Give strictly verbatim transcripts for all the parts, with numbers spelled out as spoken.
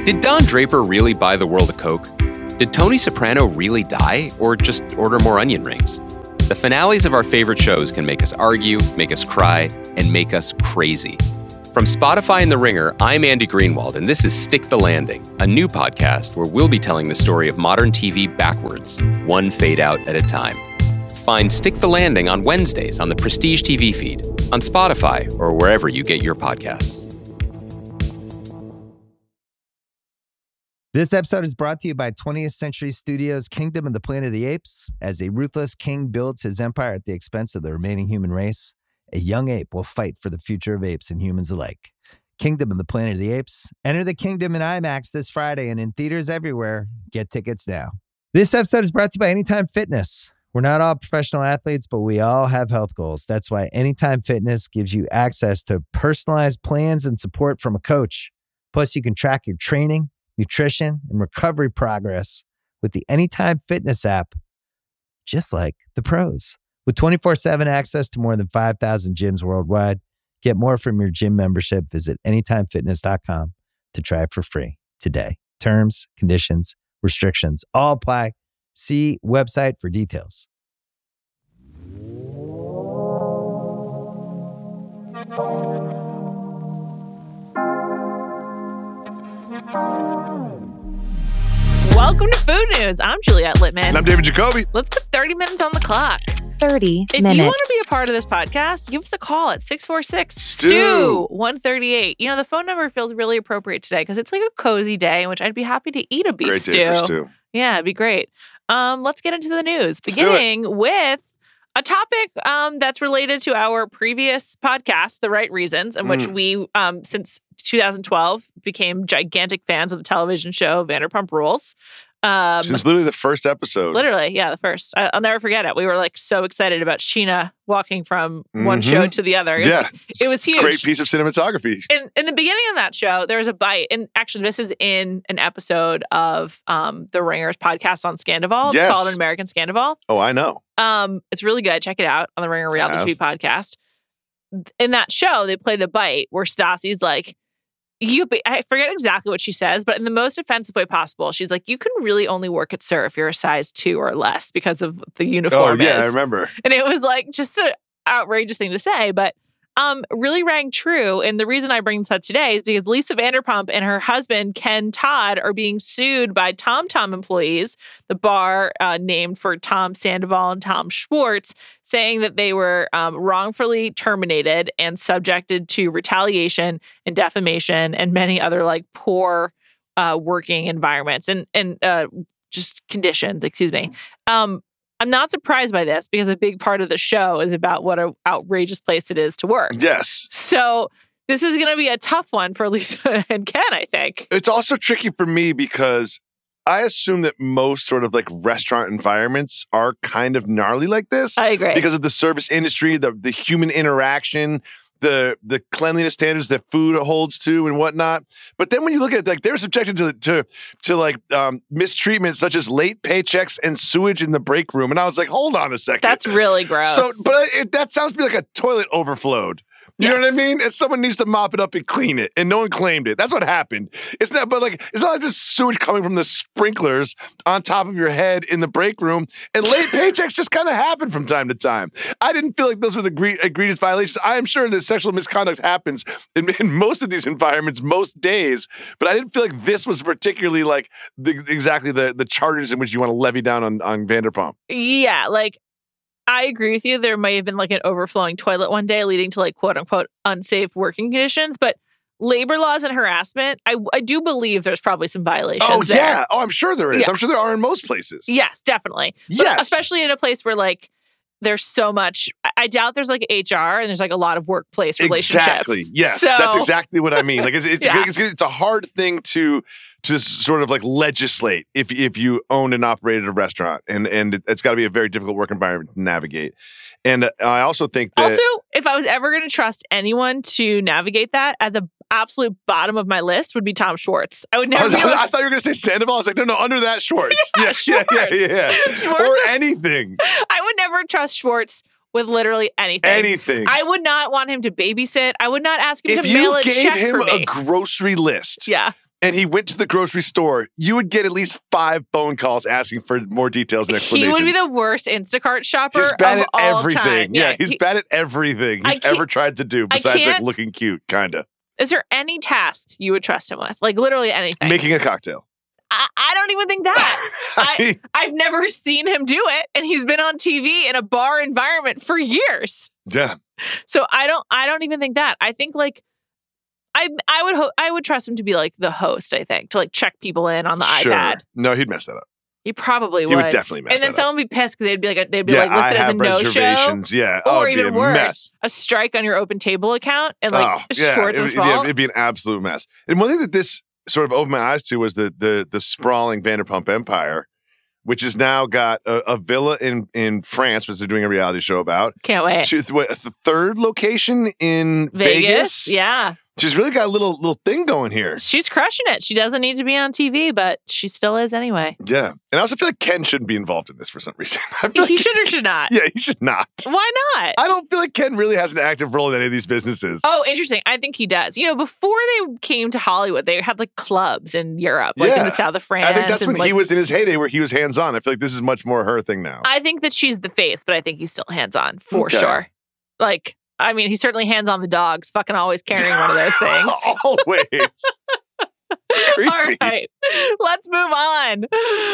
Did Don Draper really buy the world a Coke? Did Tony Soprano really die, or just order more onion rings? The finales of our favorite shows can make us argue, make us cry, and make us crazy. From Spotify and The Ringer, I'm Andy Greenwald, and this is Stick the Landing, a new podcast where we'll be telling the story of modern T V backwards, one fade out at a time. Find Stick the Landing on Wednesdays on the Prestige T V feed, on Spotify, or wherever you get your podcasts. This episode is brought to you by twentieth Century Studios' Kingdom of the Planet of the Apes. As a ruthless king builds his empire at the expense of the remaining human race, a young ape will fight for the future of apes and humans alike. Kingdom of the Planet of the Apes. Enter the kingdom in IMAX this Friday and in theaters everywhere. Get tickets now. This episode is brought to you by Anytime Fitness. We're not all professional athletes, but we all have health goals. That's why Anytime Fitness gives you access to personalized plans and support from a coach. Plus, you can track your training, nutrition, and recovery progress with the Anytime Fitness app, just like the pros. With twenty-four seven access to more than five thousand gyms worldwide, get more from your gym membership. Visit anytime fitness dot com to try it for free today. Terms, conditions, restrictions all apply. See website for details. Welcome to Food News. I'm Juliette Littman. And I'm David Jacoby. Let's put thirty minutes on the clock. thirty if minutes. If you want to be a part of this podcast, give us a call at six four six, S T U, one thirty-eight. You know, the phone number feels really appropriate today because it's like a cozy day in which I'd be happy to eat a beef great stew. Day for stew. Yeah, it'd be great. Um, let's get into the news, beginning with a topic um, that's related to our previous podcast, The Right Reasons, in which mm. we, um, since two thousand twelve, became gigantic fans of the television show Vanderpump Rules. Um, Since literally the first episode. Literally, yeah, the first. I, I'll never forget it. We were like so excited about Sheena walking from mm-hmm. one show to the other. It yeah. Was, it was huge. Great piece of cinematography. In, in the beginning of that show, there was a bite. And actually, this is in an episode of um, The Ringer's podcast on Scandival. It's yes. called An American Scandival. Oh, I know. Um, it's really good. Check it out on the Ringer Reality T V podcast. In that show, they play the bite where Stassi's like, You, I forget exactly what she says, but in the most offensive way possible, she's like, you can really only work at Surf if you're a size two or less because of the uniform. Oh, yeah, is. I remember. And it was like just an outrageous thing to say, but um, really rang true. And the reason I bring this up today is because Lisa Vanderpump and her husband, Ken Todd, are being sued by TomTom employees, the bar uh, named for Tom Sandoval and Tom Schwartz, saying that they were um, wrongfully terminated and subjected to retaliation and defamation and many other like poor uh, working environments and and uh, just conditions, excuse me. Um, I'm not surprised by this because a big part of the show is about what an outrageous place it is to work. Yes. So this is going to be a tough one for Lisa and Ken, I think. It's also tricky for me because I assume that most sort of like restaurant environments are kind of gnarly like this. I agree. Because of the service industry, the the human interaction, the the cleanliness standards that food holds to and whatnot. But then when you look at it, like they're subjected to to to like um, mistreatment such as late paychecks and sewage in the break room. And I was like, hold on a second. That's really gross. So, but it, that sounds to me like a toilet overflowed. You yes. know what I mean? And someone needs to mop it up and clean it. And no one claimed it. That's what happened. It's not, but like, it's not like just sewage coming from the sprinklers on top of your head in the break room. And late paychecks just kind of happen from time to time. I didn't feel like those were the gre- egregious violations. I am sure that sexual misconduct happens in, in most of these environments, most days. But I didn't feel like this was particularly like the, exactly the, the charges in which you want to levy down on, on Vanderpump. Yeah, like, I agree with you. There may have been like an overflowing toilet one day leading to like quote unquote unsafe working conditions, but labor laws and harassment, I, I do believe there's probably some violations. Oh, there. yeah. Oh, I'm sure there is. Yeah. I'm sure there are in most places. Yes, definitely. But yes. especially in a place where like there's so much, I doubt there's like H R and there's like a lot of workplace relationships. Exactly. Yes. So, that's exactly what I mean. Like it's it's, yeah. it's it's a hard thing to to sort of like legislate if if you own and operated a restaurant, and and it's got to be a very difficult work environment to navigate. And uh, I also think that also, if I was ever going to trust anyone to navigate that, at the absolute bottom of my list would be Tom Schwartz. I would never. I, was, be like, I thought you were going to say Sandoval. I was like, no, no, under that Schwartz. Yeah, yeah, Schwartz. yeah, yeah, yeah, yeah. Schwartz or or, anything. I would never trust Schwartz with literally anything. Anything. I would not want him to babysit. I would not ask him if to mail a you check gave him for me. a grocery list, yeah. and he went to the grocery store, you would get at least five phone calls asking for more details and He explanations. would be the worst Instacart shopper He's bad of at all everything. time. Yeah, he's he- bad at everything I he's can't- ever tried to do I besides like can't- looking cute, kind of. Is there any task you would trust him with? Like literally anything? Making a cocktail. I, I don't even think that. I, I've never seen him do it, and he's been on T V in a bar environment for years. Yeah. So I don't. I don't even think that. I think like I. I would. Ho- I would trust him to be like the host. I think to like check people in on the Sure. iPad. No, he'd mess that up. He probably He would. would definitely mess and then that up. someone would be pissed because they'd be like, they'd be Yeah, like listed I as a have no show, reservations. Yeah. Oh, or it'd be even a worse, mess. a strike on your open table account and like oh, yeah. Schwartz's It would- fault. yeah, it'd be an absolute mess. And one thing that this sort of opened my eyes to was the the the sprawling Vanderpump Empire, which has now got a, a villa in in France, which they're doing a reality show about. Can't wait. To, what, the third location in Vegas, Vegas. yeah. She's really got a little little thing going here. She's crushing it. She doesn't need to be on T V, but she still is anyway. Yeah. And I also feel like Ken shouldn't be involved in this for some reason. I feel He like- should or should not. Yeah, he should not. Why not? I don't feel like Ken really has an active role in any of these businesses. Oh, interesting. I think he does. You know, before they came to Hollywood, they had like clubs in Europe, like in Yeah. the south of France. I think that's and, when like, he was in his heyday where he was hands on. I feel like this is much more her thing now. I think that she's the face, but I think he's still hands on for Okay. sure. Like, I mean, he's certainly hands on the dogs, fucking always carrying one of those things. Always. Creepy. All right, let's move on.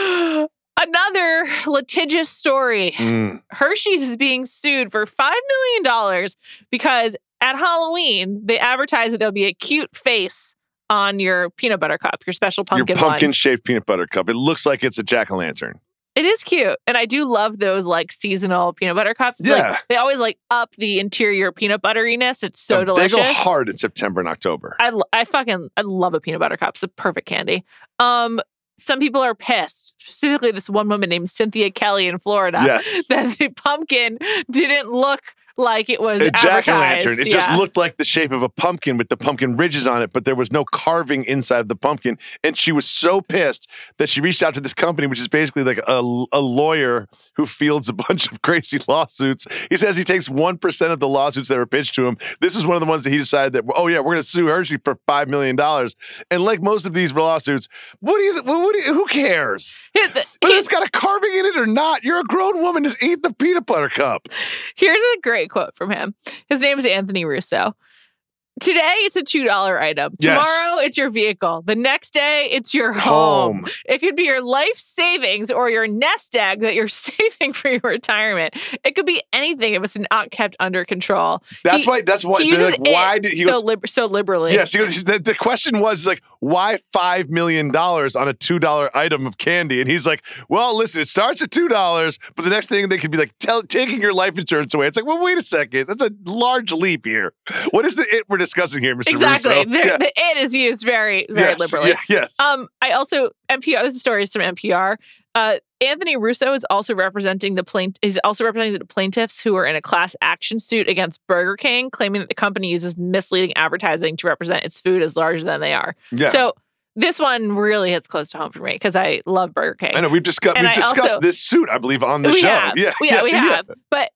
Another litigious story. Mm. Hershey's is being sued for five million dollars because at Halloween, they advertise that there'll be a cute face on your peanut butter cup, your special pumpkin, Your pumpkin one. shaped peanut butter cup. It looks like it's a jack-o'-lantern. It is cute. And I do love those like seasonal peanut butter cups. It's Yeah. Like, they always like up the interior peanut butteriness. It's so Oh, delicious. They go hard in September and October. I, lo- I fucking I love a peanut butter cup. It's a perfect candy. Um, some people are pissed, specifically this one woman named Cynthia Kelly in Florida, Yes. that the pumpkin didn't look like it was A advertised. jack-o'-lantern. It just Yeah. looked like the shape of a pumpkin with the pumpkin ridges on it, but there was no carving inside of the pumpkin. And she was so pissed that she reached out to this company, which is basically like a, a lawyer who fields a bunch of crazy lawsuits. He says he takes one percent of the lawsuits that were pitched to him. This is one of the ones that he decided that, oh yeah, we're going to sue Hershey for five million dollars. And like most of these lawsuits, what do you, what do you, who cares? Here- the- Whether here- it's got a carving in it or not, you're a grown woman. Just eat the peanut butter cup. Here's a great quote from him. His name is Anthony Russo. Today, it's a two dollar item. Yes. Tomorrow, it's your vehicle. The next day, it's your home. Home. It could be your life savings or your nest egg that you're saving for your retirement. It could be anything if it's not kept under control. That's He- why. That's why. he they're uses like, why it did he so, goes? lib- so liberally. Yes, he goes, the, the question was like, why five million dollars on a two dollar item of candy? And he's like, well, listen, it starts at two dollars, but the next thing they could be like, tell, taking your life insurance away. It's like, well, wait a second, that's a large leap here. What is the it we're discussing here, Mister Exactly. Russo? There- Yeah. The it is used very, very yes, liberally. yeah, yes. Um, I also N P R. This story is from N P R. Uh, Anthony Russo is also representing the plaint. Is also representing the plaintiffs who are in a class action suit against Burger King, claiming that the company uses misleading advertising to represent its food as larger than they are. yeah. So this one really hits close to home for me because I love Burger King. I know we've discussed and we've I discussed also- this suit, I believe, on the we show. have, Yeah, yeah, we yeah, have. But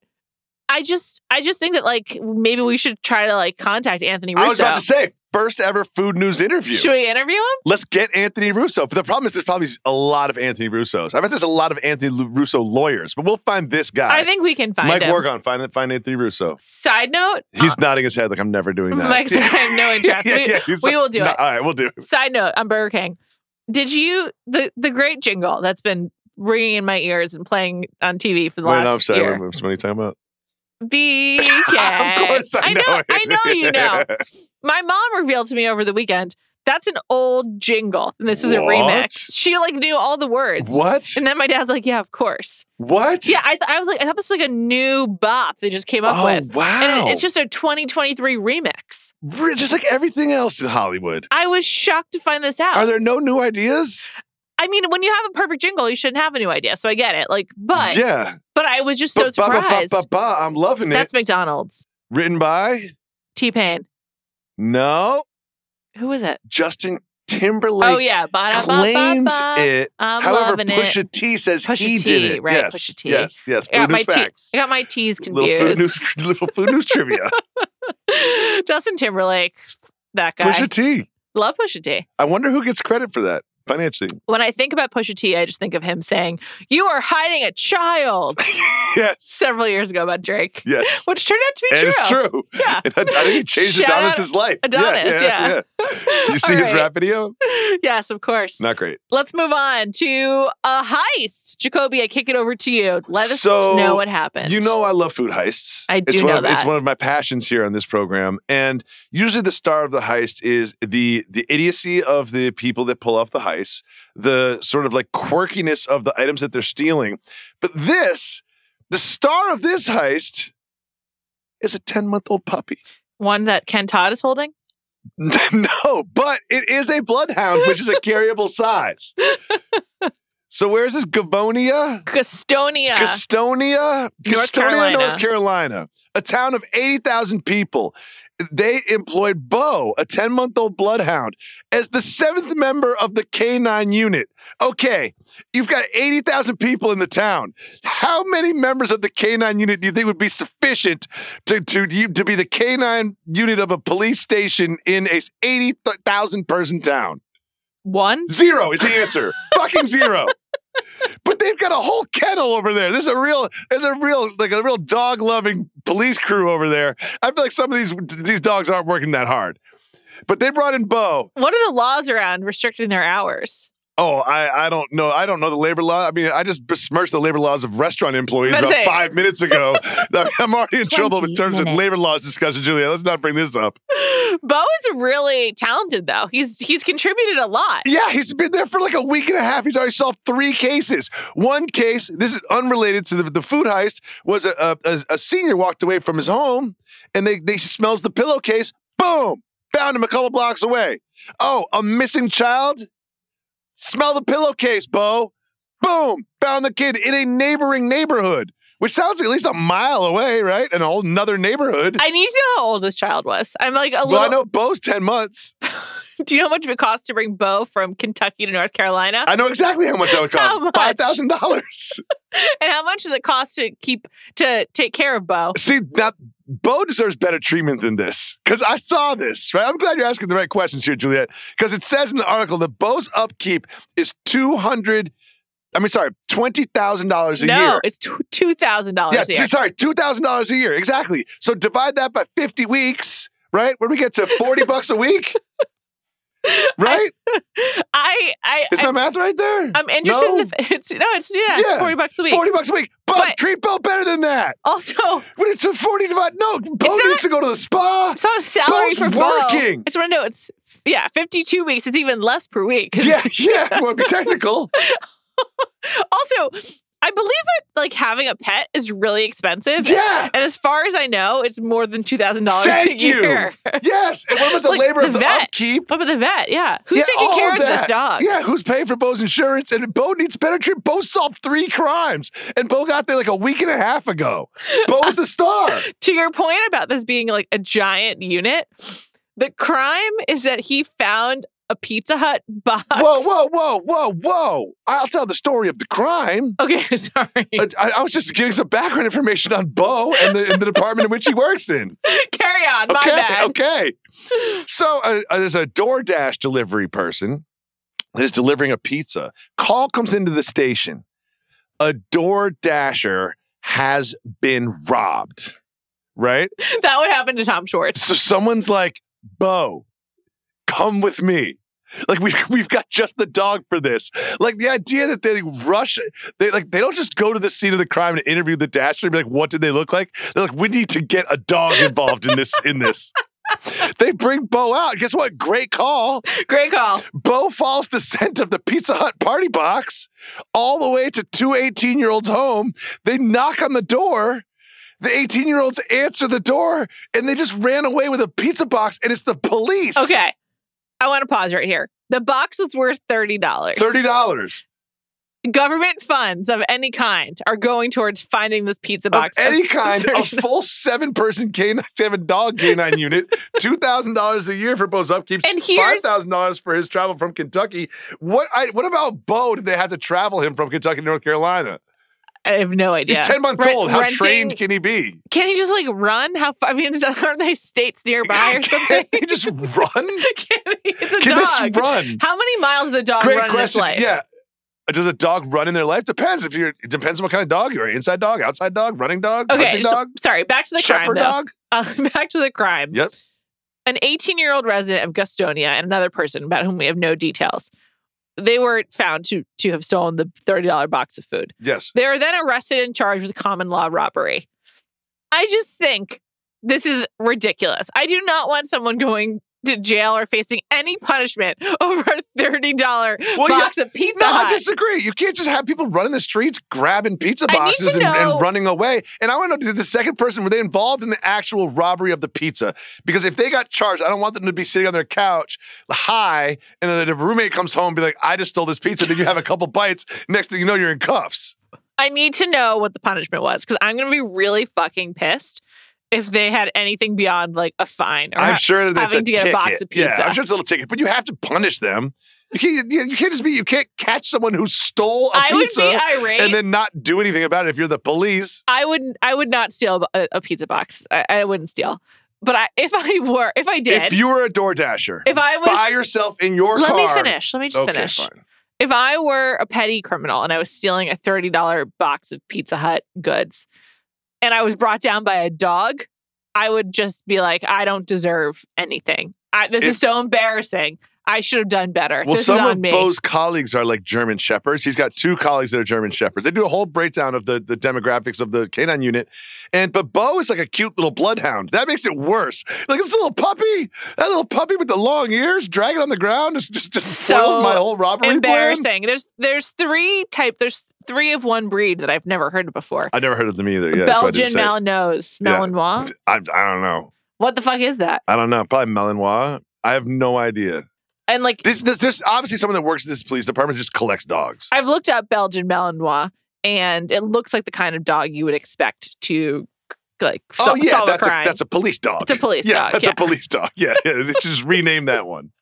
I just, I just think that like maybe we should try to like contact Anthony Russo. I was about to say, first ever Food News interview. Should we interview him? Let's get Anthony Russo. But the problem is there's probably a lot of Anthony Russos. I bet there's a lot of Anthony Russo lawyers, but we'll find this guy. I think we can find Mike him. Wargon, find, find Anthony Russo. Side note, He's nodding his head like I'm never doing that. Mike said, I have no interest. yeah, We- yeah, he's we like, will do "No, it." All right, we'll do it. Side note on Burger King. Did you the the great jingle that's been ringing in my ears and playing on T V for the Wait, last no, I'm sorry. year? What, what are you talking about? B K. Of course I know it. I know you know. My mom revealed to me over the weekend that's an old jingle, and this is a What? remix. She like knew all the words. What? And then my dad's like, "Yeah, of course." What? Yeah, I, th- I was like, I thought this was like a new bop they just came up Oh, with. wow. And it- it's just a twenty twenty-three remix. Re- Just like everything else in Hollywood. I was shocked to find this out. Are there no new ideas? I mean, when you have a perfect jingle, you shouldn't have a new idea. So I get it. Like, but yeah. but I was just so Ba- ba- ba- ba- surprised. ba- ba- I'm loving it. That's McDonald's. Written by? T-Pain. No. Who is it? Justin Timberlake Oh yeah, claims it. I'm However, loving Pusha it. T says Pusha he T, did it. right, Yes, Pusha T. yes, yes. I got, Food my news T- facts. I got my T's Little food confused. news, little food news trivia. Justin Timberlake, that guy. Pusha T. Love Pusha T. I wonder who gets credit for that financially. When I think about Pusha T, I just think of him saying, "You are hiding a child." Yes. Several years ago about Drake. Yes. Which turned out to be and true. it's true. Yeah. And I, I think he changed Shout Adonis's life. Adonis, yeah. yeah, yeah. yeah. You see All his right. rap video? Yes, of course. Not great. Let's move on to a heist. Jacoby, I kick it over to you. Let us So, know what happened. You know I love food heists. I do it's one know of, that. It's one of my passions here on this program. And usually the star of the heist is the the idiocy of the people that pull off the heist, the sort of like quirkiness of the items that they're stealing. But this, the star of this heist is a ten-month-old puppy. One that Ken Todd is holding? No, but it is a bloodhound, which is a carryable size. So where's this? Gavonia? Gastonia. Gastonia? North Gastonia, Carolina. North Carolina. A town of eighty thousand people. They employed Bo, a ten-month-old bloodhound, as the seventh member of the K nine unit. Okay, you've got eighty thousand people in the town. How many members of the K nine unit do you think would be sufficient to, to, to be the K nine unit of a police station in a eighty thousand person town? One? Zero is the answer. Fucking zero. But they've got a whole kennel over there. There's a real, there's a real, like a real dog-loving police crew over there. I feel like some of these these dogs aren't working that hard. But they brought in Bo. What are the laws around restricting their hours? Oh, I, I don't know. I don't know the labor law. I mean, I just besmirched the labor laws of restaurant employees Let's about say- five minutes ago. I'm already in trouble in twenty terms of minutes. labor laws discussion, Julia. Let's not bring this up. Bo is really talented, though. He's he's contributed a lot. Yeah, he's been there for like a week and a half. He's already solved three cases. One case, this is unrelated to the, the food heist, was a, a, a senior walked away from his home and they, they smells the pillowcase. Boom! Found him a couple blocks away. Oh, a missing child? Smell the pillowcase, Bo. Boom! Found the kid in a neighboring neighborhood, which sounds like at least a mile away, right? In a whole nother neighborhood. I need to know how old this child was. I'm like a well, little. I know Bo's ten months. Do you know how much it would cost to bring Bo from Kentucky to North Carolina? I know exactly how much that would How cost. much? five thousand dollars. And how much does it cost to keep to take care of Bo? See, now, Bo deserves better treatment than this because I saw this, right? I'm glad you're asking the right questions here, Juliet, because it says in the article that Bo's upkeep is two hundred, I mean, sorry, twenty thousand dollars a no, year. it's two thousand dollars Yeah, a year. two, sorry, two thousand dollars a year. Exactly. So divide that by fifty weeks, right? Where do we get to forty bucks a week? Right? I, I, Is I my math right there? I'm interested No? in the. It's no, it's yeah, Yeah. it's forty bucks a week. forty bucks a week. But, But- treat Bo better than that. Also, When it's a forty divided, no, Bo It's needs not- to go to the spa. it's not a salary Bo's for Bo. working. I just want to know it's yeah, fifty-two weeks. It's even less per week. 'Cause- Yeah, yeah, well, be technical. Also, I believe that like having a pet is really expensive. Yeah. And as far as I know, it's more than two thousand dollars a Thank you. year. Yes. And what about the Like, labor the of the vet. upkeep? What about the vet? Yeah. Who's Yeah, taking all care of that. this dog? Yeah, who's paying for Bo's insurance? And Bo needs better treatment. Bo solved three crimes, and Bo got there like a week and a half ago. Bo's the star. To your point about this being like a giant unit, the crime is that he found a Pizza Hut box. Whoa, whoa, whoa, whoa, whoa. I'll tell the story of the crime. Okay, sorry. Uh, I, I was just giving some background information on Bo and the, and the department in which he works in. Carry on. My Okay, bad. okay. So uh, uh, there's a DoorDash delivery person that is delivering a pizza. Call comes into the station. A DoorDasher has been robbed, right? That would happen to Tom Schwartz. So someone's like, Bo, come with me. Like we we've got just the dog for this. Like the idea that they rush, they like they don't just go to the scene of the crime and interview the dasher and be like, what did they look like? They're like, we need to get a dog involved in this. In this, they bring Bo out. Guess what? Great call. Great call. Bo follows the scent of the Pizza Hut party box all the way to two eighteen-year-olds home. They knock on the door. The eighteen-year-olds answer the door, and they just ran away with a pizza box, and it's the police. Okay. I want to pause right here. The box was worth thirty dollars. thirty dollars. Government funds of any kind are going towards finding this pizza Of box. any kind, a thirty full seven-person canine, seven dog canine unit, two thousand dollars a year for Bo's upkeep, And five here's- thousand dollars for his travel from Kentucky. What I, What about Bo? Did they have to travel him from Kentucky to North Carolina? I have no idea. He's ten months Rent- old. How renting- trained can he be? Can he just like run? How far? I mean, aren't they states nearby or something? Can he just run? Can he? It's a Can dog. they just run? How many miles does the dog Great run in his question. life? Yeah. Does a dog run in their life? Depends. If you're, it depends on what kind of dog you're. Inside dog, outside dog, running dog, Okay. hunting So, dog, sorry. Back to the shepherd crime, though. dog. Uh, back to the crime. Yep. An eighteen-year-old resident of Gastonia and another person about whom we have no details. They were found to to have stolen the thirty dollars box of food. Yes. They were then arrested and charged with common law robbery. I just think this is ridiculous. I do not want someone going to jail or facing any punishment over a thirty dollars Well, box yeah, of Pizza No, I Hut. disagree. You can't just have people running the streets, grabbing pizza I need boxes to and, know- and running away. And I want to know, did the second person, were they involved in the actual robbery of the pizza? Because if they got charged, I don't want them to be sitting on their couch high, and then the roommate comes home and be like, I just stole this pizza. Then you have a couple bites. Next thing you know, you're in cuffs. I need to know what the punishment was because I'm going to be really fucking pissed if they had anything beyond like a fine or I'm ha- sure that's having a to get ticket. a box of pizza. Yeah, I'm sure it's a little ticket, but you have to punish them. You can't, you, you can't just be, you can't catch someone who stole a I would pizza be irate. and then not do anything about it if you're the police. I would I would not steal a, a pizza box. I, I wouldn't steal. But I, if I were, if I did, If you were a DoorDasher, if I was, by yourself in your let car. me finish. Let me just Okay, finish. fine. If I were a petty criminal and I was stealing a thirty dollars box of Pizza Hut goods and I was brought down by a dog, I would just be like, I don't deserve anything. I, this If- is so embarrassing. I should have done better. Well, this some is on of me. Bo's colleagues are like German Shepherds. He's got two colleagues that are German Shepherds. They do a whole breakdown of the, the demographics of the canine unit. And but Bo is like a cute little bloodhound. That makes it worse. Like this little puppy, that little puppy with the long ears dragging on the ground is just, just So spoiled my whole robbery plan. Embarrassing. There's there's three type. There's three of one breed that I've never heard of before. I never heard of them either. Yeah, that's why I Belgian didn't say it. Malinois. Yeah. Malinois. I, I don't know. What the fuck is that? I don't know. Probably Malinois. I have no idea. And like This, this, there's obviously someone that works at this police department just collects dogs. I've looked up Belgian Malinois, and it looks like the kind of dog you would expect to like oh sol- yeah, solve that's a a, crime. that's a police dog. It's a police yeah, dog, That's yeah. a police dog. Yeah, yeah. They should just rename that one.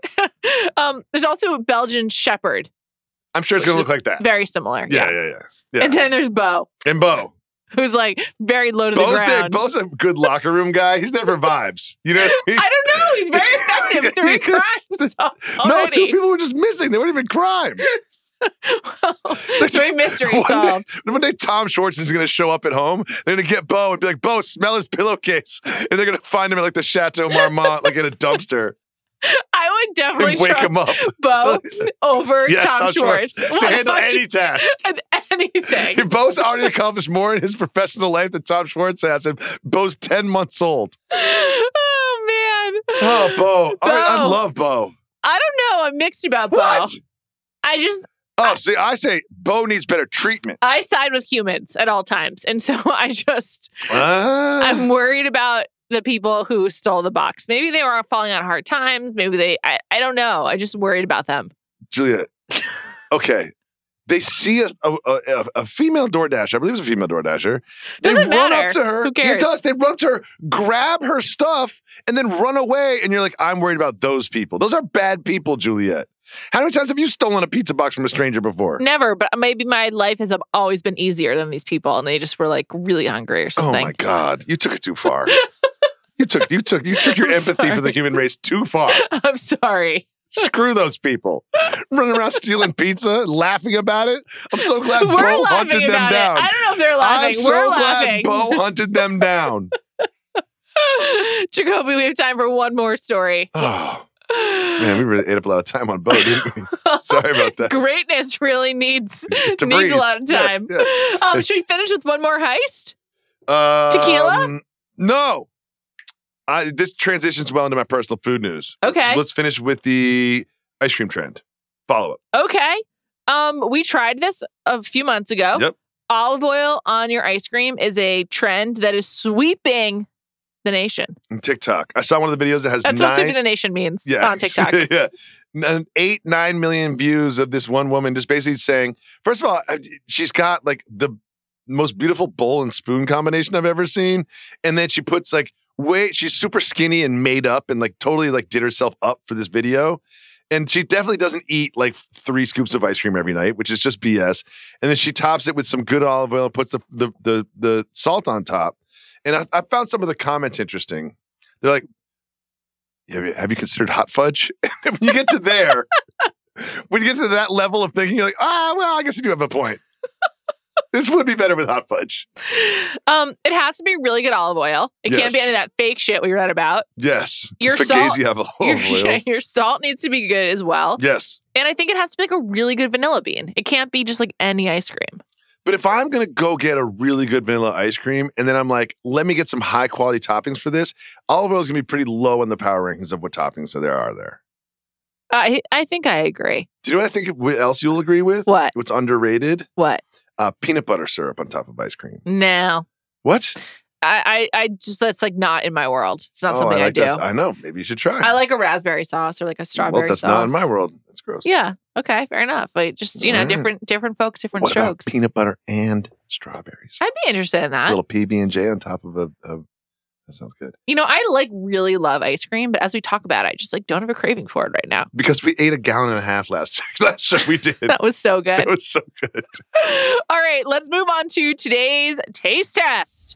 um, there's also a Belgian Shepherd, I'm sure it's gonna look like that. very similar. Yeah, yeah, yeah. yeah. And then there's Bo, And Bo. who's like very low to Bo's, the there, ground. Bo's a good locker room guy. He's never vibes. You know what I mean? I don't know. He's very effective. Three crimes No, two already. people were just missing. They weren't even crimes. Three mystery One day- solved. One day, Tom Schwartz is going to show up at home. They're going to get Bo and be like, Bo, smell his pillowcase. And they're going to find him at like the Chateau Marmont, like in a dumpster, I would definitely and wake trust him up. Bo over Yeah, Tom, Tom Schwartz. Schwartz. To handle one hundred any task. Anything. Bo's already accomplished more in his professional life than Tom Schwartz has. And Bo's ten months old. Oh, man. Oh, Bo. I, I Bo. love Bo. I don't know. I'm mixed about Bo. What? I just, Oh, see, I say Bo needs better treatment. I side with humans at all times. And so I just, Ah. I'm worried about the people who stole the box. Maybe they were falling on hard times. Maybe they, I, I don't know. I just worried about them. Juliet. Okay. They see a, a, a, a female DoorDasher. I believe it's a female DoorDasher. They Doesn't run matter. up to her. Who cares? It does. They run up to her, grab her stuff, and then run away. And you're like, I'm worried about those people. Those are bad people, Juliet. How many times have you stolen a pizza box from a stranger before? Never, but maybe my life has always been easier than these people, and they just were like really hungry or Oh something. my God. You took it too far. you took you took you took your I'm empathy for the sorry. human race too far. I'm sorry. Screw those people. Running around stealing pizza, laughing about it. I'm so glad We're Bo laughing hunted them about down. it. I don't know if they're I'm laughing. so We're glad laughing. Bo hunted them down. Jacoby, we have time for one more story. Oh, man, we really ate up a lot of time on Bo, didn't we? Sorry about that. Greatness really needs To needs breathe. a lot of Yeah, time. yeah. Um, should we finish with one more heist? Um, Tequila? No. I, this transitions well into my personal food news. Okay. So let's finish with the ice cream trend. Follow up. Okay. Um, we tried this a few months ago. Yep. Olive oil on your ice cream is a trend that is sweeping the nation. And TikTok. I saw one of the videos that has That's nine. what sweeping the nation means Yeah. on TikTok. yeah. N- Eight, nine million views of this one woman just basically saying, first of all, uh, she's got like the most beautiful bowl and spoon combination I've ever seen. And then she puts like, way, she's super skinny and made up and like totally like did herself up for this video. And she definitely doesn't eat like three scoops of ice cream every night, which is just B S. And then she tops it with some good olive oil and puts the the the, the salt on top. And I, I found some of the comments interesting. They're like, have you, have you considered hot fudge? When you get to there, when you get to that level of thinking, you're like, ah, well, I guess you do have a point. This would be better with hot fudge. Um, it has to be really good olive oil. It Yes. can't be any of that fake shit we read about. Yes. Your Fugazi salt- have a Your, olive oil. yeah, your salt needs to be good as well. Yes. And I think it has to be like a really good vanilla bean. It can't be just like any ice cream. But if I'm going to go get a really good vanilla ice cream and then I'm like, let me get some high quality toppings for this, olive oil is going to be pretty low in the power rankings of what toppings there are there. I I think I agree. Do you know what I think what else you'll agree with? What? What's underrated? What? Uh, peanut butter syrup on top of ice cream. No. What? I, I, I just, that's like not in my world. It's not Oh, something I, I, like do. that. I know. Maybe you should try. I like a raspberry sauce or like a strawberry well, that's sauce. not in my world. That's gross. Yeah. Okay. Fair enough. Like just, you know, All right. different, different folks, different What strokes. about peanut butter and strawberries? I'd be interested in A that. little P B and J on top of a, a. That sounds good. You know, I like really love ice cream, but as we talk about it, I just like don't have a craving for it right now. Because we ate a gallon and a half last last show. We did. That was so good. It was so good. All right, let's move on to today's taste test.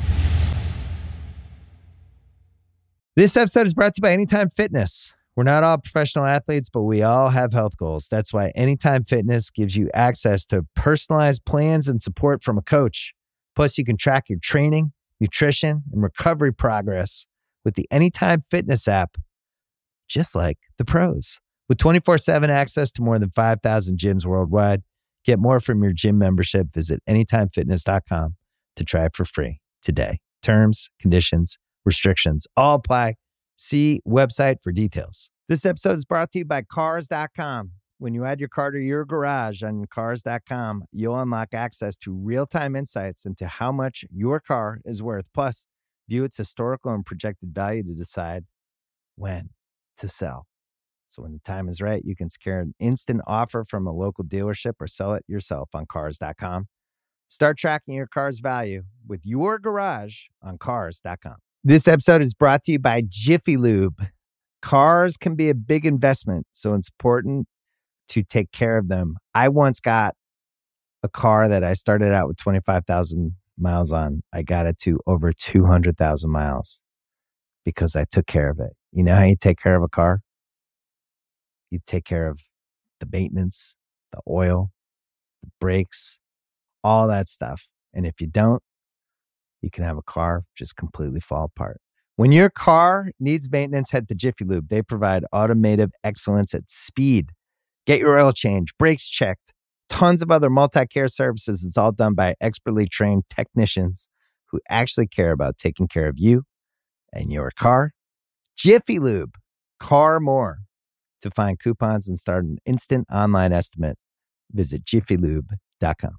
This episode is brought to you by Anytime Fitness. We're not all professional athletes, but we all have health goals. That's why Anytime Fitness gives you access to personalized plans and support from a coach. Plus, you can track your training, nutrition, and recovery progress with the Anytime Fitness app, just like the pros. With twenty-four seven access to more than five thousand gyms worldwide, get more from your gym membership. Visit anytime fitness dot com to try it for free today. Terms, conditions, restrictions all apply. See website for details. This episode is brought to you by cars dot com. When you add your car to your garage on cars dot com, you'll unlock access to real-time insights into how much your car is worth. Plus, view its historical and projected value to decide when to sell. So when the time is right, you can secure an instant offer from a local dealership or sell it yourself on cars dot com. Start tracking your car's value with your garage on cars dot com. This episode is brought to you by Jiffy Lube. Cars can be a big investment, so it's important to take care of them. I once got a car that I started out with twenty-five thousand miles on. I got it to over two hundred thousand miles because I took care of it. You know how you take care of a car? You take care of the maintenance, the oil, the brakes, all that stuff. And if you don't, you can have a car just completely fall apart. When your car needs maintenance, head to Jiffy Lube. They provide automotive excellence at speed. Get your oil change, brakes checked, tons of other multi-care services. It's all done by expertly trained technicians who actually care about taking care of you and your car. Jiffy Lube, car more. To find coupons and start an instant online estimate, visit jiffy lube dot com.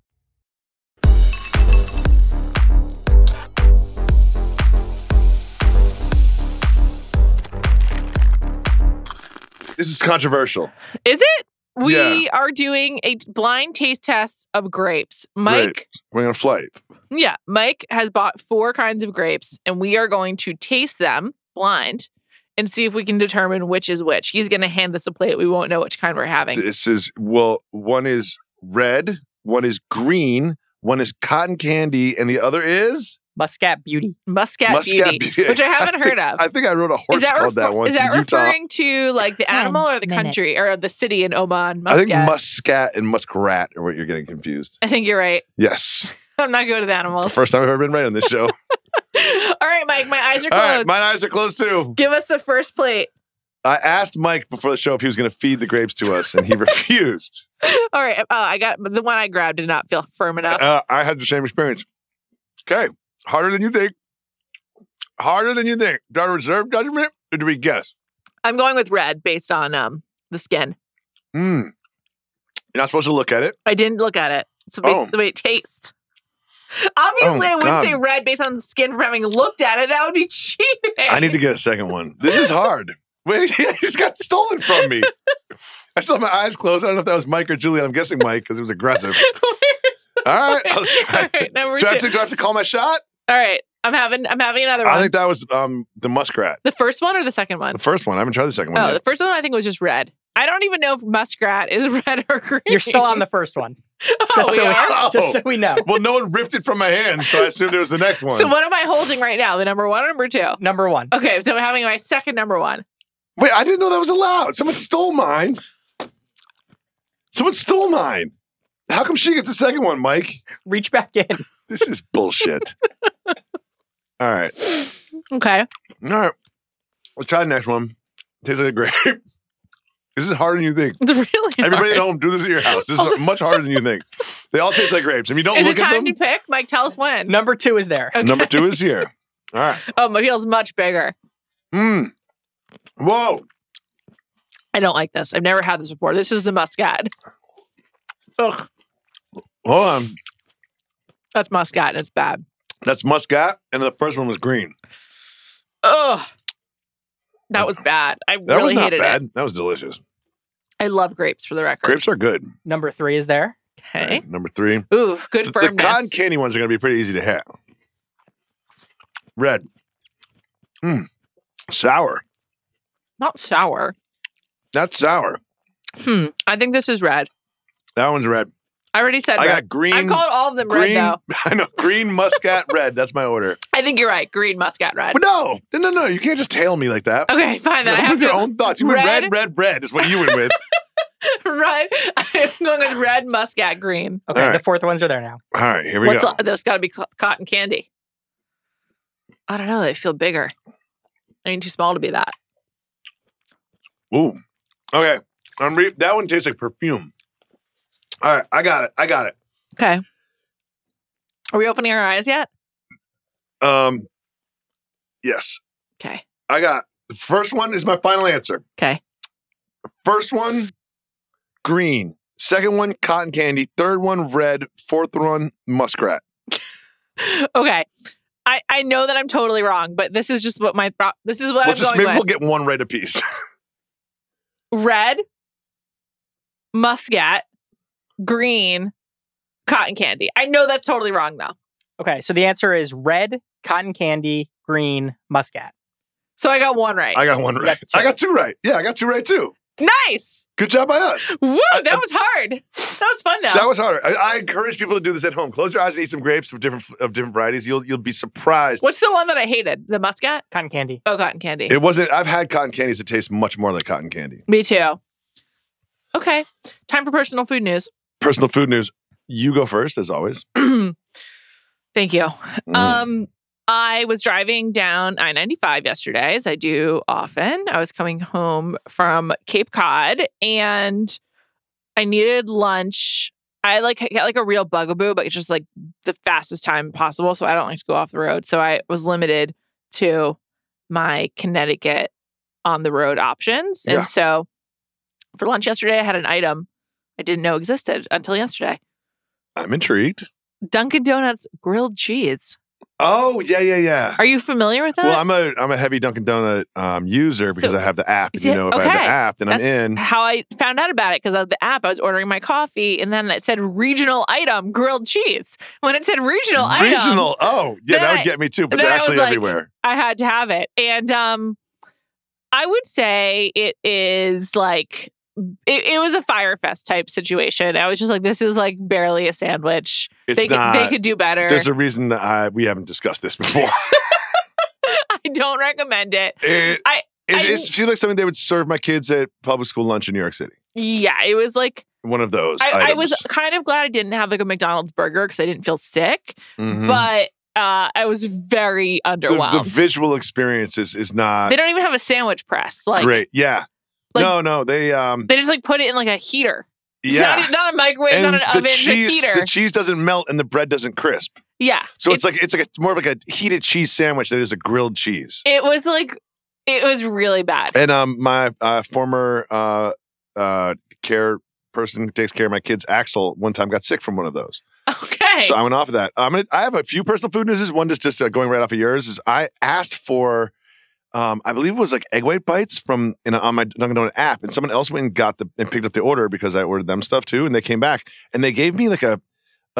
This is controversial. Is it? We Yeah. are doing a blind taste test of grapes. Mike, Right. We're going to flight. yeah, Mike has bought four kinds of grapes, and we are going to taste them blind and see if we can determine which is which. He's going to hand us a plate. We won't know which kind we're having. This is, well, one is red, one is green, one is cotton candy, and the other is Muscat Beauty. Muscat, Muscat Beauty, Beauty. which I haven't I heard think- of. I think I rode a horse is that, called that refer- once is that in Utah. referring to like the Ten animal or the country minutes. or the city in Oman? I think Muscat. muscat and muskrat are what you're getting confused. I think you're right. Yes. I'm not good with animals. The first time I've ever been right on this show. All right, Mike, my eyes are All closed. right, my eyes are closed too. Give us the first plate. I asked Mike before the show if he was going to feed the grapes to us, and he refused. All right. Uh, I got the one I grabbed did not feel firm enough. Uh, I had the same experience. Okay, harder than you think. Harder than you think. Do I reserve judgment, or do we guess? I'm going with red based on um the skin. Hmm. You're not supposed to look at it. I didn't look at it. It's based Oh. the way it tastes. Obviously, Oh, I wouldn't God. say red based on the skin from having looked at it. That would be cheating. I need to get a second one. This is hard. Wait, he just got stolen from me. I still have my eyes closed. I don't know if that was Mike or Julian. I'm guessing Mike because it was aggressive. All right, I'll try. All right, number do, I have two. to, do I have to call my shot? All right, I'm having I'm having another one. I think that was um, the muskrat. the first one or the second one? The first one. I haven't tried the second one Oh, yet. the first one I think was just red. I don't even know if muskrat is red or green. You're still on the first one. Oh, Just, we so, are? Oh. we, just so we know. Well, no one ripped it from my hand, so I assumed it was the next one. So what am I holding right now? The number one or number two? Number one. Okay, so I'm having my second number one. Wait, I didn't know that was allowed. Someone stole mine. Someone stole mine. How come she gets the second one, Mike? Reach back in. This is bullshit. All right. Okay. All right. Let's try the next one. Tastes like a grape. This is harder than you think. It's really Everybody hard. at home, do this at your house. This is Also- much harder than you think. They all taste like grapes. If you don't Is look it at time them, to pick? Mike, tell us when. Number two is there. Okay. number two is here. All right. Oh, my feels much bigger. Mmm. Whoa. I don't like this. I've never had this before. This is the muscat. Ugh, Hold on. that's muscat and it's bad. That's muscat, and the first one was green. Ugh. That was bad. I That really was not hated bad. it. That was delicious. I love grapes for the record. Grapes are good. Number three is there. Okay. Number three. Ooh, good The, the firmness. cotton candy ones are going to be pretty easy to have. Red. Mmm. Sour. Not sour. That's sour. Hmm. I think this is red. That one's red. I already said I red. got green. I called all of them green. red, though. I know. Green, muscat, red. That's my order. I think you're right. Green, muscat, red. But no. No, no, no. You can't just tail me like that. Okay, fine. Then I Come have with your to- own thoughts. You went Red? red, red, red is what you went with. Red. I'm going with red, muscat, green. Okay, All right. the fourth ones are there now. All right, here we What's go. the, there's got to be co- cotton candy. I don't know. They feel bigger. I mean, too small to be that. Ooh. Okay. I'm re- that one tastes like perfume. All right, I got it. I got it. Okay. Are we opening our eyes yet? Um, yes, Okay. I got the first one is my final answer. Okay. First one, green. Second one, cotton candy. Third one, red. Fourth one, muskrat. Okay. I, I know that I'm totally wrong, but this is just what my thought. This is what Well, I'm just going maybe with. we'll get one right apiece. Red, muscat, green, cotton candy. I know that's totally wrong though. Okay, so the answer is red, cotton candy, green, muscat. So I got one right. I got one You right. got two. I got two right. Yeah, I got two right too. Nice. Good job by us. Woo, I- that I- was hard. That was fun though. That was harder. I, I encourage people to do this at home. Close your eyes and eat some grapes of different of different varieties. You'll you'll be surprised. What's the one that I hated? The muscat? Cotton candy. Oh, cotton candy. It wasn't. I've had cotton candies that taste much more like cotton candy. Me too. Okay. Time for personal food news. Personal food news. You go first, as always. Thank you. Mm. Um, I was driving down I ninety-five yesterday, as I do often. I was coming home from Cape Cod and I needed lunch. I like get like a real bugaboo, but it's just like the fastest time possible. So I don't like to go off the road. So I was limited to my Connecticut on the road options. And Yeah. so for lunch yesterday, I had an item I didn't know existed until yesterday. I'm intrigued. Dunkin' Donuts grilled cheese. Oh yeah, yeah, yeah. Are you familiar with that? Well, I'm a I'm a heavy Dunkin' Donut um, user because So- I have the app. And, See, you know, if I have okay. the app, then I'm That's in. how I found out about it, because of the app. I was ordering my coffee and then it said regional item grilled cheese. When it said regional, item, Regional. Oh, yeah, Then that would I- get me too. But then they're I was actually like- everywhere. I had to have it. And um, I would say it is like, it, it was a Fire Fest type situation. I was just like, this is like barely a sandwich. It's they, not. could, they could do better. There's a reason that I, we haven't discussed this before. I don't recommend it. it, I- it, I- it seems like something they would serve my kids at public school lunch in New York City. Yeah, it was like, One of those. I, I items. was kind of glad I didn't have like a McDonald's burger because I didn't feel sick, Mhm. but uh, I was very the, underwhelmed. the visual experience is, is not They don't even have a sandwich press. Like, great. Yeah. like- no, no. They um they just like put it in like a heater. It's yeah. not, not a microwave, and not an the oven, it's a cheese, heater. the cheese doesn't melt and the bread doesn't crisp. Yeah. So it's, like it's like a more of like a heated cheese sandwich that is a grilled cheese. it was like it was really bad. And um, my uh, former uh, uh, care person who takes care of my kids, Axel, one time got sick from one of those. Okay. So I went off of that. I'm gonna, I have a few personal food newses. One just just uh, going right off of yours is I asked for, um, I believe it was like egg white bites from in a, on my Dunkin' Donut app, and someone else went and got the and picked up the order because I ordered them stuff too, and they came back and they gave me like a a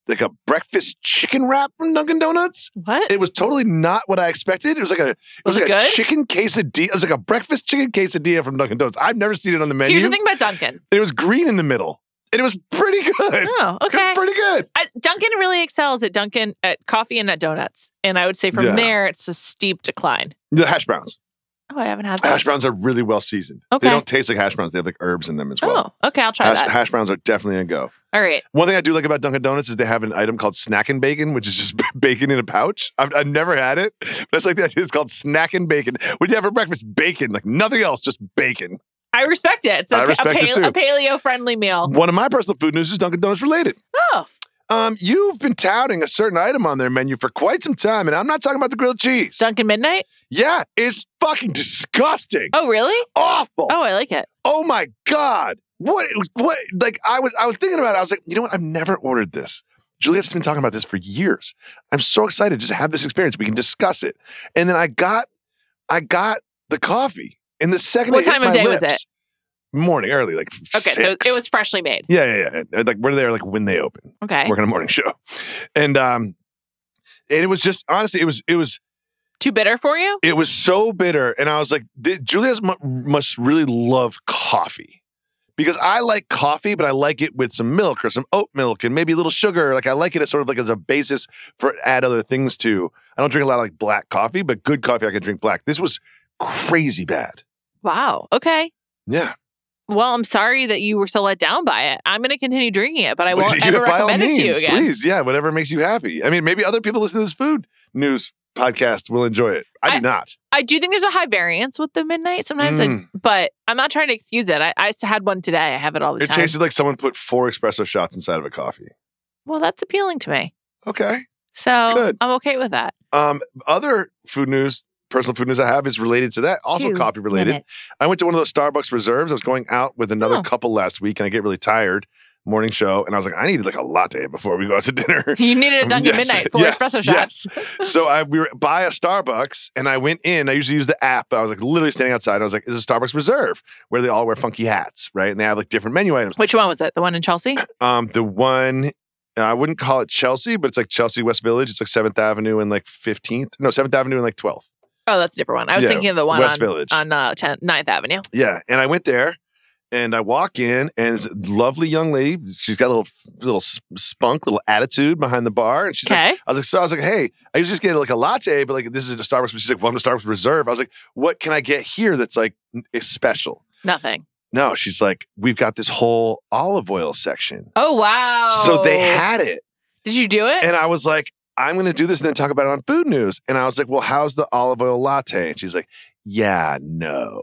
like a breakfast chicken wrap from Dunkin' Donuts. What? It was totally not what I expected. It was like a it was, Was like it a good? chicken quesadilla. It was like a breakfast chicken quesadilla from Dunkin' Donuts. I've never seen it on the menu. Here's the thing about Dunkin'. It was green in the middle. And it was pretty good. Oh, It okay. was pretty good. I, Dunkin' really excels at Dunkin' at coffee and at donuts. And I would say from Yeah. there, it's a steep decline. The hash browns. Oh, I haven't had those. Hash browns are really well seasoned. Okay. They don't taste like hash browns. They have like herbs in them as well. Oh, okay. I'll try hash, that. hash browns are definitely a go. All right. One thing I do like about Dunkin' Donuts is they have an item called Snackin' Bacon, which is just bacon in a pouch. I've, I've never had it. But it's like that. It's called Snackin' Bacon. When you have for breakfast, bacon, like nothing else, just bacon. I respect it. It's a, I respect a, it too. a paleo-friendly meal. One of my personal food news is Dunkin' Donuts related. Oh, Um, you've been touting a certain item on their menu for quite some time, and I'm not talking about the grilled cheese. Dunkin' Midnight? Yeah, it's fucking disgusting. Oh, really? Awful. Oh, I like it. Oh my God. What, what, like, I was, I was thinking about it. I was like, you know what? I've never ordered this. Juliet's been talking about this for years. I'm so excited just to have this experience. We can discuss it. And then I got, I got the coffee. And the second What it hit time of my day was lips- it? Morning, early, like Okay, so six. it was freshly made. Yeah, yeah, yeah. Like we're there, like when they open. Okay. Working a morning show, and um, and it was just honestly, it was, it was, Too bitter for you? it was so bitter, and I was like, Juliet mu- must really love coffee because I like coffee, but I like it with some milk or some oat milk and maybe a little sugar. Like I like it as sort of like as a basis for add other things to. I don't drink a lot of like black coffee, but good coffee I can drink black. This was crazy bad. Wow. Okay. Yeah. Well, I'm sorry that you were so let down by it. I'm going to continue drinking it, but I won't You- ever by all recommend it to you means, again. Please, yeah, whatever makes you happy. I mean, maybe other people listening to this food news podcast will enjoy it. I, I- do not. I do think there's a high variance with the midnight sometimes, Mm. I, but I'm not trying to excuse it. I, I had one today. I have it all the It time. tasted like someone put four espresso shots inside of a coffee. Well, that's appealing to me. Okay. So Good. I'm okay with that. Um, other food news, personal food news I have is related to that. Also Two coffee related. minutes. I went to one of those Starbucks reserves. I was going out with another Oh. couple last week and I get really tired. Morning show. And I was like, I needed like a latte before we go out to dinner. You needed a Dunkin' Yes, Midnight for yes, espresso shots. yes. So I we were by a Starbucks and I went in. I usually use the app. I was like literally standing outside. I was like, "Is a Starbucks Reserve where they all wear funky hats, right?" And they have like different menu items. Which one was it? The one in Chelsea? Um, the one uh, I wouldn't call it Chelsea, but it's like Chelsea West Village. It's like Seventh Avenue and like fifteenth. No, Seventh Avenue and like twelfth. Oh, that's a different one. I was Yeah, thinking of the one West on, Village. on uh, tenth, ninth Avenue. Yeah, and I went there. And I walk in, and it's a lovely young lady. She's got a little, little spunk, little attitude behind the bar. And she's like, Okay. I was like, so I was like, hey, I usually just get like a latte, but like this is a Starbucks. She's like, welcome to Starbucks Reserve. I was like, what can I get here that's like is special? Nothing. No, she's like, we've got this whole olive oil section. Oh, wow. So they had it, Did you do it? and I was like, I'm going to do this and then talk about it on Food News. And I was like, well, how's the olive oil latte? And she's like, yeah, no.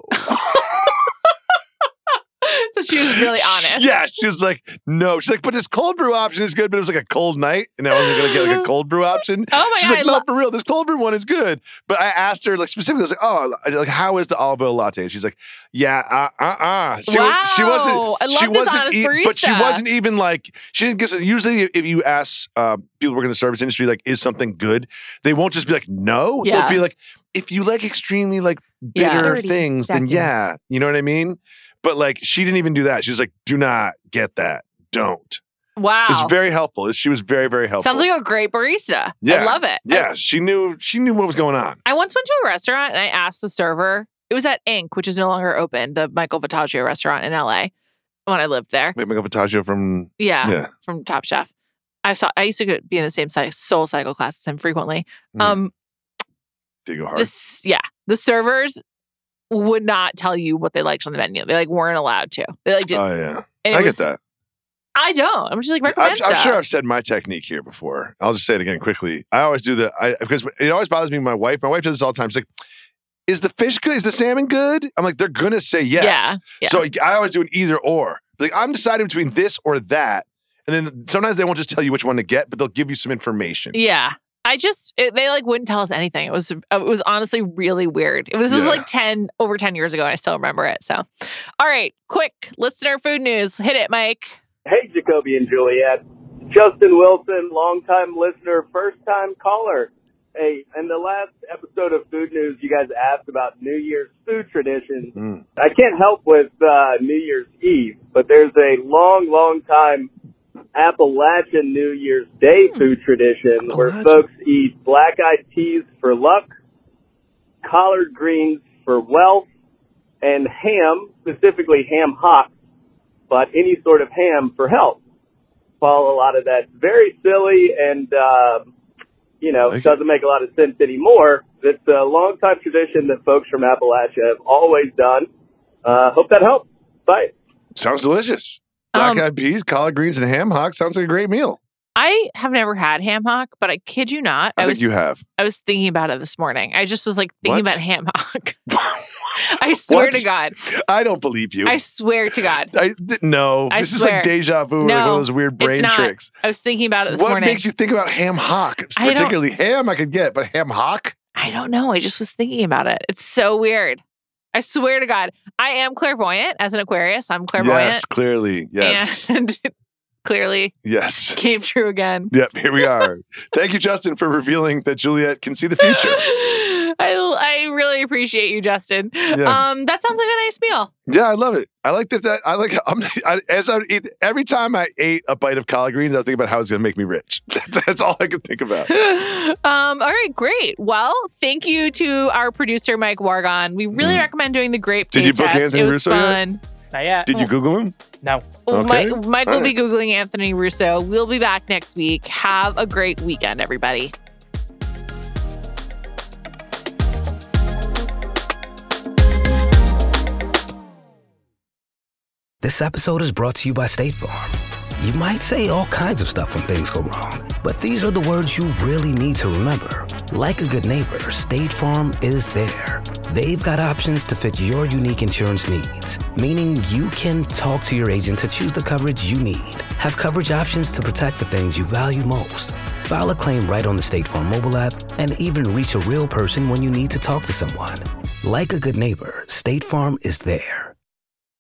So she was really honest. Yeah, she was like, no. She's like, but this cold brew option is good, but it was like a cold night, and I wasn't gonna get like a cold brew option. Oh my She's God. like, I no, lo- for real, this cold brew one is good. But I asked her like specifically, I was like, oh, like how is the olive oil latte? And she's like, yeah, uh, uh, uh. She, was, she wasn't. Wow. I love she this wasn't. honest e- but she barista. wasn't even like. She didn't give. Usually, if you ask uh, people working in the service industry, like, is something good? They won't just be like, no. Yeah. They'll be like, if you like extremely like Yeah. bitter thirty things, seconds. then yeah, you know what I mean. But like, she didn't even do that. She's like, do not get that. Don't. Wow. It's very helpful. She was very, very helpful. Sounds like a great barista. Yeah. I love it. yeah, she knew she knew what was going on. I once went to a restaurant and I asked the server. It was at Ink, which is no longer open, the Michael Vitaggio restaurant in L A when I lived there. Wait, Michael Vitaggio from Yeah, yeah. from Top Chef. I saw. I used to go- be in the same cy- Soul Cycle class as him frequently. Mm. Um, Did you go hard? this yeah, the servers would not tell you what they liked on the menu. They like weren't allowed to. They like did. Oh yeah, and it I was- get that. I don't. I'm just like I'm, recommend I'm stuff. sure I've said my technique here before. I'll just say it again quickly. I always do the I because it always bothers me. With my wife, my wife does this all the time. She's like, "Is the fish good? Is the salmon good?" I'm like, "They're gonna say yes." Yeah, yeah. So I always do an either or. Like I'm deciding between this or that, and then sometimes they won't just tell you which one to get, but they'll give you some information. Yeah. I just it, they like wouldn't tell us anything. It was it was honestly really weird. It was, this was Yeah. like ten over ten years ago, and I still remember it. So, all right, quick listener food news. Hit it, Mike. Hey, Jacoby and Juliet. Justin Wilson, longtime listener, first-time caller. Hey, in the last episode of Food News, you guys asked about New Year's food traditions. Mm. I can't help with uh, New Year's Eve, but there's a long, long time Appalachian New Year's Day food tradition where folks eat black-eyed peas for luck, collard greens for wealth, and ham, specifically ham hocks, but any sort of ham for health. Follow a lot of that. Very silly and, uh, you know, like doesn't make a lot of sense anymore. It's a long-time tradition that folks from Appalachia have always done. Uh, hope that helps. Bye. Sounds delicious. Black-eyed um, peas, collard greens, and ham hock sounds like a great meal. I have never had ham hock, but I kid you not. I, I think was, you have. I was thinking about it this morning. I just was like thinking what? about ham hock. I swear what? to God. I don't believe you. I swear to God. I No. I this swear. is like deja vu, no, like one of those weird brain it's not. tricks. I was thinking about it this what morning. What makes you think about ham hock? I Particularly ham I could get, but ham hock? I don't know. I just was thinking about it. It's so weird. I swear to God. I am clairvoyant as an Aquarius. I'm clairvoyant. Yes, clearly. Yes. And clearly yes. came true again. Yep, here we are. Thank you, Justin, for revealing that Juliet can see the future. I, I really appreciate you, Justin. Yeah. Um, that sounds like a nice meal. Yeah, I love it. I like that. that I like. I'm, I, as I eat, every time I ate a bite of collard greens, I was thinking about how it's going to make me rich. That's, that's all I could think about. um, all right, great. Well, thank you to our producer Mike Wargon. We really mm. recommend doing the grape Did taste you book test. Anthony it was Russo fun. Yet? Not yet. Did you Google him? No. Well, okay. Mike, Mike will right. be Googling Anthony Russo. We'll be back next week. Have a great weekend, everybody. This episode is brought to you by State Farm. You might say all kinds of stuff when things go wrong, but these are the words you really need to remember. Like a good neighbor, State Farm is there. They've got options to fit your unique insurance needs, meaning you can talk to your agent to choose the coverage you need, have coverage options to protect the things you value most, file a claim right on the State Farm mobile app, and even reach a real person when you need to talk to someone. Like a good neighbor, State Farm is there.